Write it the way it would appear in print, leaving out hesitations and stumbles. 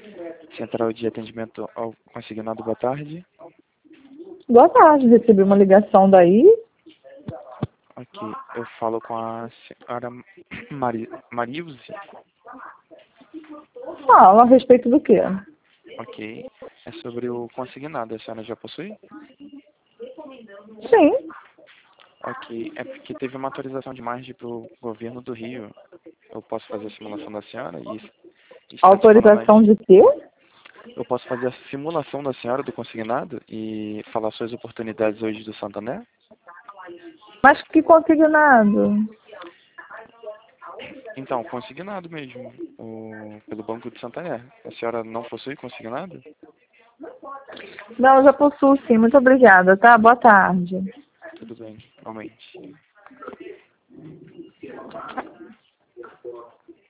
Central de atendimento ao consignado, boa tarde. Boa tarde, recebi uma ligação daí. Ok, eu falo com a senhora Marilze. Fala a respeito do quê? Ok, é sobre o consignado, a senhora já possui? Sim. Ok, é porque teve uma autorização de margem para o governo do Rio. Eu posso fazer a simulação da senhora e estacionar Autorização de quê? Eu posso fazer a simulação da senhora do consignado e falar suas oportunidades hoje do Santander? Mas que consignado? Então, consignado mesmo, pelo Banco de Santander. A senhora não possui consignado? Não, eu já possuo sim. Muito obrigada, tá? Boa tarde. Tudo bem, realmente.